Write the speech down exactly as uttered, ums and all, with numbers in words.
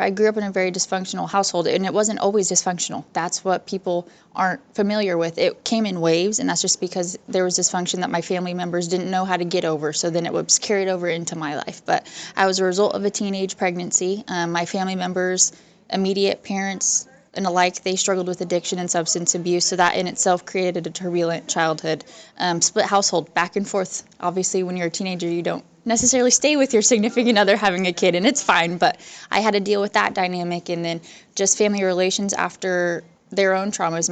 I grew up in a very dysfunctional household, and it wasn't always dysfunctional. That's what people aren't familiar with. It came in waves, and that's just because there was dysfunction that my family members didn't know how to get over, so then it was carried over into my life. But I was a result of a teenage pregnancy. Um, my family members, immediate parents, and alike, they struggled with addiction and substance abuse, so that in itself created a turbulent childhood. Um, split household, back and forth. Obviously, when you're a teenager, you don't necessarily stay with your significant other having a kid, and it's fine, but I had to deal with that dynamic, and then just family relations after their own traumas.